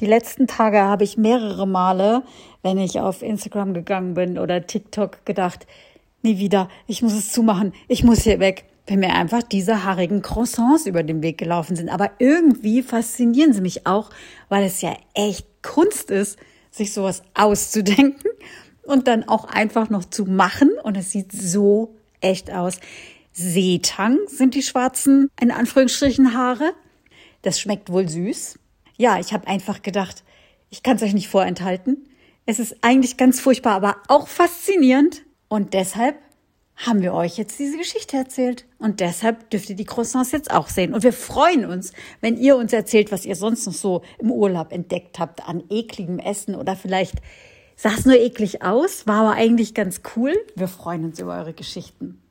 Die letzten Tage habe ich mehrere Male, wenn ich auf Instagram gegangen bin oder TikTok, gedacht, nie wieder, ich muss es zumachen, ich muss hier weg. Wenn mir einfach diese haarigen Croissants über den Weg gelaufen sind. Aber irgendwie faszinieren sie mich auch, weil es ja echt Kunst ist, sich sowas auszudenken und dann auch einfach noch zu machen. Und es sieht so echt aus. Seetang sind die schwarzen, in Anführungsstrichen, Haare. Das schmeckt wohl süß. Ja, ich habe einfach gedacht, ich kann es euch nicht vorenthalten. Es ist eigentlich ganz furchtbar, aber auch faszinierend. Und deshalb haben wir euch jetzt diese Geschichte erzählt. Und deshalb dürft ihr die Croissants jetzt auch sehen. Und wir freuen uns, wenn ihr uns erzählt, was ihr sonst noch so im Urlaub entdeckt habt an ekligem Essen. Oder vielleicht sah es nur eklig aus, war aber eigentlich ganz cool. Wir freuen uns über eure Geschichten.